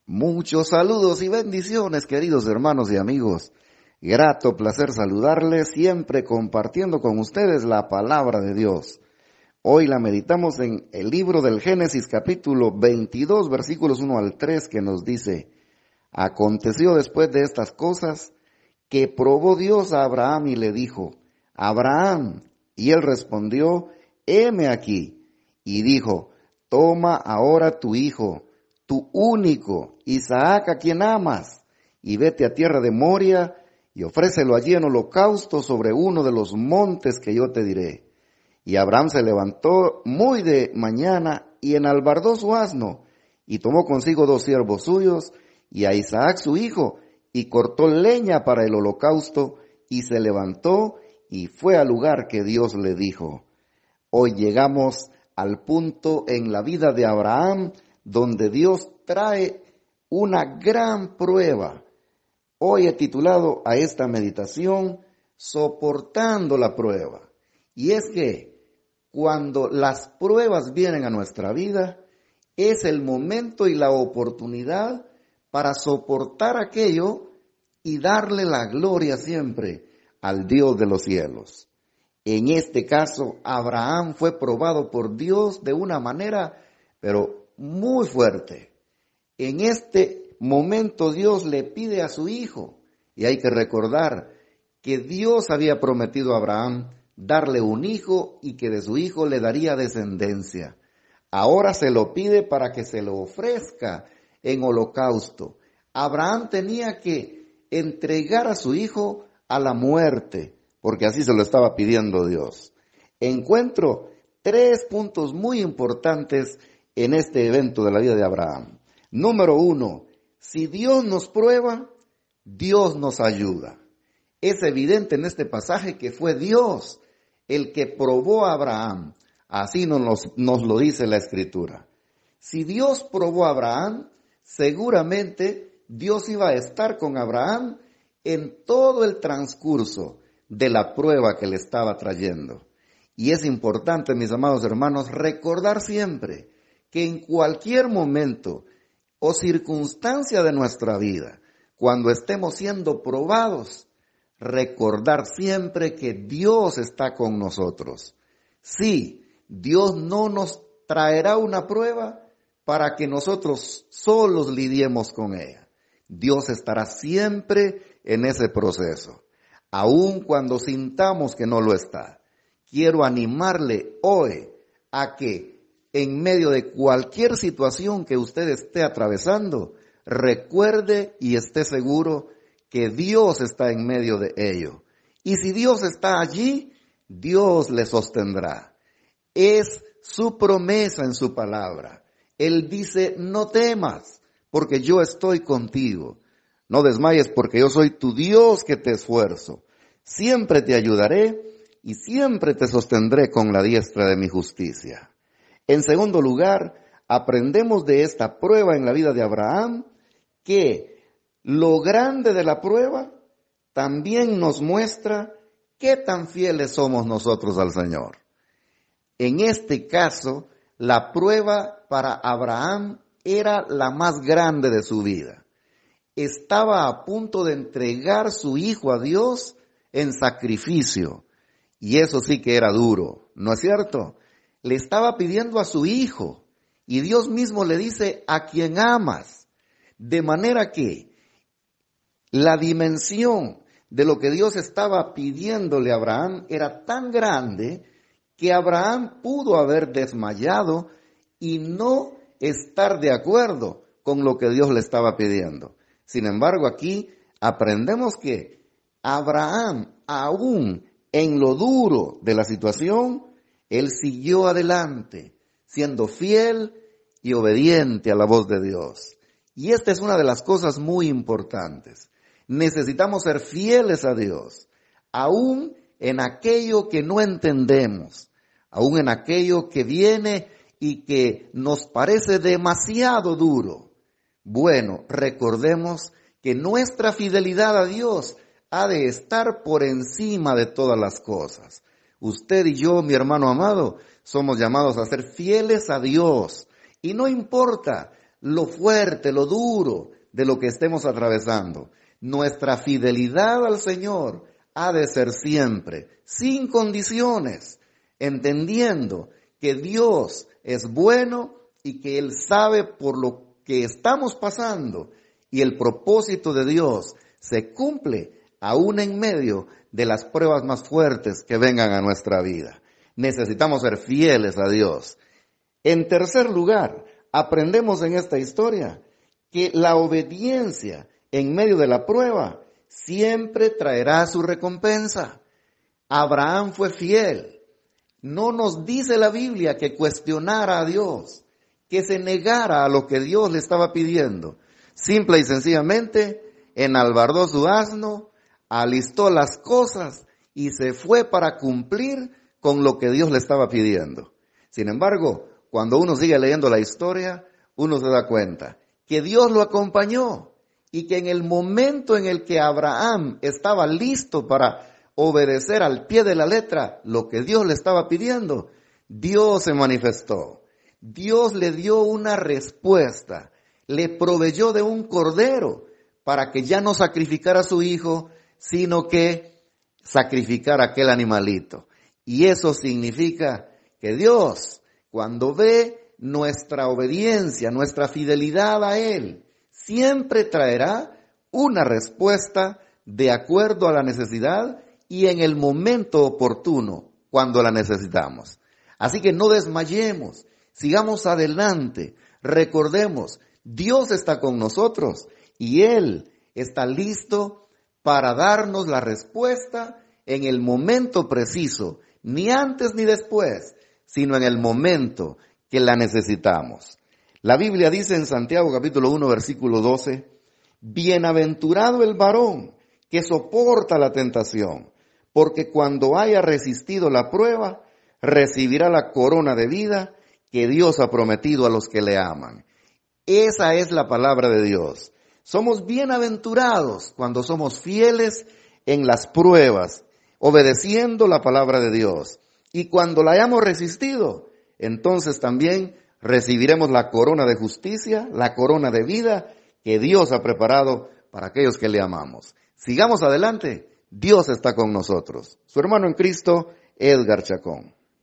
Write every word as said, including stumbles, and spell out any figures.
Muchos saludos y bendiciones, queridos hermanos y amigos. Grato placer saludarles, siempre compartiendo con ustedes la palabra de Dios. Hoy la meditamos en el libro del Génesis, capítulo veintidós, versículos uno al tres, que nos dice: Aconteció después de estas cosas que probó Dios a Abraham y le dijo: Abraham. Y él respondió: heme aquí. Y dijo: toma ahora tu hijo, tu único, Isaac, a quien amas, y vete a tierra de Moria, y ofrécelo allí en holocausto sobre uno de los montes que yo te diré. Y Abraham se levantó muy de mañana, y enalbardó su asno, y tomó consigo dos siervos suyos, y a Isaac su hijo, y cortó leña para el holocausto, y se levantó, y fue al lugar que Dios le dijo. Hoy llegamos al punto en la vida de Abraham, donde Dios trae una gran prueba. Hoy he titulado a esta meditación Soportando la prueba. Y es que cuando las pruebas vienen a nuestra vida, es el momento y la oportunidad para soportar aquello y darle la gloria siempre al Dios de los cielos. En este caso, Abraham fue probado por Dios de una manera, pero muy fuerte. En este momento Dios le pide a su hijo, y hay que recordar que Dios había prometido a Abraham darle un hijo y que de su hijo le daría descendencia. Ahora se lo pide para que se lo ofrezca en holocausto. Abraham tenía que entregar a su hijo a la muerte, porque así se lo estaba pidiendo Dios. Encuentro tres puntos muy importantes en este evento de la vida de Abraham. Número uno, si Dios nos prueba, Dios nos ayuda. Es evidente en este pasaje que fue Dios el que probó a Abraham. Así nos, nos lo dice la Escritura. Si Dios probó a Abraham, seguramente Dios iba a estar con Abraham en todo el transcurso de la prueba que le estaba trayendo. Y es importante, mis amados hermanos, recordar siempre que en cualquier momento o circunstancia de nuestra vida, cuando estemos siendo probados, recordar siempre que Dios está con nosotros. Sí, Dios no nos traerá una prueba para que nosotros solos lidiemos con ella. Dios estará siempre en ese proceso, aun cuando sintamos que no lo está. Quiero animarle hoy a que en medio de cualquier situación que usted esté atravesando, recuerde y esté seguro que Dios está en medio de ello. Y si Dios está allí, Dios le sostendrá. Es su promesa en su palabra. Él dice: no temas, porque yo estoy contigo. No desmayes, porque yo soy tu Dios que te esfuerzo. Siempre te ayudaré y siempre te sostendré con la diestra de mi justicia. En segundo lugar, aprendemos de esta prueba en la vida de Abraham que lo grande de la prueba también nos muestra qué tan fieles somos nosotros al Señor. En este caso, la prueba para Abraham era la más grande de su vida. Estaba a punto de entregar su hijo a Dios en sacrificio. Y eso sí que era duro, ¿no es cierto? Le estaba pidiendo a su hijo, y Dios mismo le dice: a quien amas. De manera que la dimensión de lo que Dios estaba pidiéndole a Abraham era tan grande que Abraham pudo haber desmayado y no estar de acuerdo con lo que Dios le estaba pidiendo. Sin embargo, aquí aprendemos que Abraham, aún en lo duro de la situación, él siguió adelante, siendo fiel y obediente a la voz de Dios. Y esta es una de las cosas muy importantes. Necesitamos ser fieles a Dios, aún en aquello que no entendemos, aún en aquello que viene y que nos parece demasiado duro. Bueno, recordemos que nuestra fidelidad a Dios ha de estar por encima de todas las cosas. Usted y yo, mi hermano amado, somos llamados a ser fieles a Dios. Y no importa lo fuerte, lo duro de lo que estemos atravesando. Nuestra fidelidad al Señor ha de ser siempre, sin condiciones, entendiendo que Dios es bueno y que Él sabe por lo que estamos pasando y el propósito de Dios se cumple aún en medio de las pruebas más fuertes que vengan a nuestra vida. Necesitamos ser fieles a Dios. En tercer lugar, aprendemos en esta historia que la obediencia en medio de la prueba siempre traerá su recompensa. Abraham fue fiel. No nos dice la Biblia que cuestionara a Dios, que se negara a lo que Dios le estaba pidiendo. Simple y sencillamente, enalbardó su asno, alistó las cosas y se fue para cumplir con lo que Dios le estaba pidiendo. Sin embargo, cuando uno sigue leyendo la historia, uno se da cuenta que Dios lo acompañó y que en el momento en el que Abraham estaba listo para obedecer al pie de la letra lo que Dios le estaba pidiendo, Dios se manifestó. Dios le dio una respuesta, le proveyó de un cordero para que ya no sacrificara a su hijo, sino que sacrificara aquel animalito. Y eso significa que Dios, cuando ve nuestra obediencia, nuestra fidelidad a Él, siempre traerá una respuesta de acuerdo a la necesidad y en el momento oportuno, cuando la necesitamos. Así que no desmayemos, sigamos adelante, recordemos, Dios está con nosotros y Él está listo para darnos la respuesta en el momento preciso, ni antes ni después, sino en el momento que la necesitamos. La Biblia dice en Santiago capítulo uno versículo doce, bienaventurado el varón que soporta la tentación, porque cuando haya resistido la prueba, recibirá la corona de vida que Dios ha prometido a los que le aman. Esa es la palabra de Dios. Somos bienaventurados cuando somos fieles en las pruebas, obedeciendo la palabra de Dios. Y cuando la hayamos resistido, entonces también recibiremos la corona de justicia, la corona de vida que Dios ha preparado para aquellos que le amamos. Sigamos adelante, Dios está con nosotros. Su hermano en Cristo, Edgar Chacón.